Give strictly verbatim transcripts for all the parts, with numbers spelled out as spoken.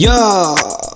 Yeah,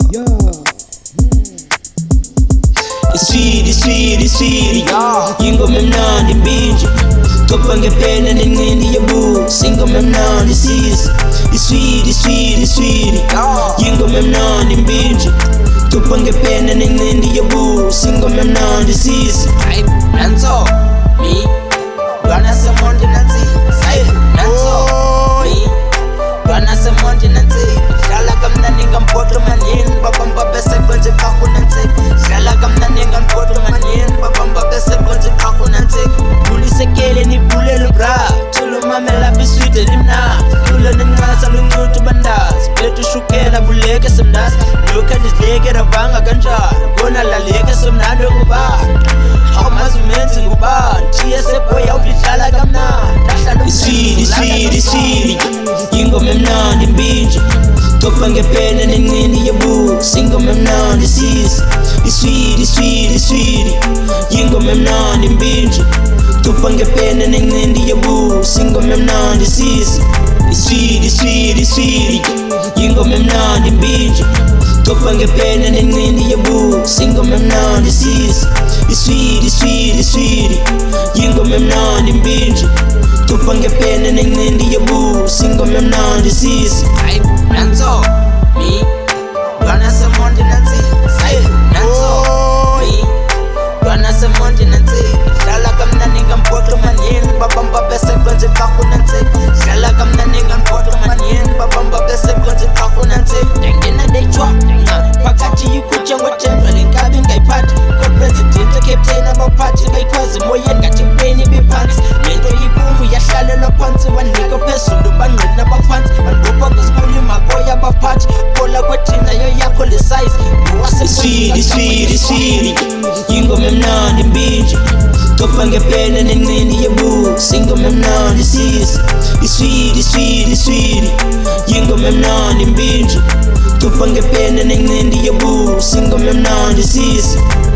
it's sweet, it's sweet, it's sweet. Ingoma mnandi mbinje topa ngependa nengeni ya boo. Singoma mnandi sis. It's sweet, it's sweet, it's sweet. Ingoma mnandi mbinje topa ngependa nengeni ya boo. Singoma mnandi sis. Nanzo me Bwana semonde nanzi Say Nanzo me Bwana semonde nanzi Shala kamna ninga mpoto manin Babamba bese kwenje kaku nanzi Shala kamna ninga mpoto manin Babamba bese kwenje kaku nanzi Muli sekele ni pule lubra Tulu mamela biswite limna Tulu ningasa lungutu bandas Betu shukela buleke semnas Luka nisleke ravanga ganja Gona la leke semnando kubar Mazumenzi nguban T S A boy awuhlala kamnandi. It's sweet, it's sweet, it's sweet. Ingoma mnandi mbinje topa ngependa nengeni ya boo. Singoma mnandi sis. It's sweet, it's sweet, it's sweet. Ingoma mnandi mbinje topa ngependa nengeni ya boo. Singoma mnandi sis. It's sweet, it's sweet, it's sweet. Ingoma mnandi mbinje topa ngependa nengeni ya boo. Singoma mnandi sis. It's sweet, it's sweet, it's sweet. Ingoma mnandi mbinje topa ngependa nengeni ya boo. Singoma mnandi sis. Nanzo me Bwana semonde nanzi Say Nanzo me Bwana semonde nanzi Shala kamna ninga mpoto manin Babamba bese kwenje kaku nanzi Shala kamna ninga mpoto manin Babamba bese kwenje kaku nanzi Dengena dechwa Pakati yukucha wetendwa Lingabi ngaipati Kwa president captain abapati Baikwazi moyen katimpeni bipansi Nendo yikumu ya shale lo pansi Waniko pesu lubanwena bapansi Wandupa kuskuli magoya bapati Kola kwetina yo yako li size It's sweet, it's sweet, it's sweet. Ingoma mnandi mbinje topa ngependa nengeni ya boo. Singoma mnandi sis. It's sweet, it's sweet, it's sweet. Ingoma mnandi mbinje topa ngependa nengeni ya boo. Singoma mnandi sis.